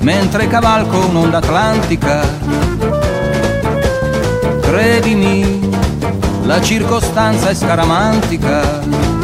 mentre cavalco un'onda atlantica. Credimi, la circostanza è scaramantica.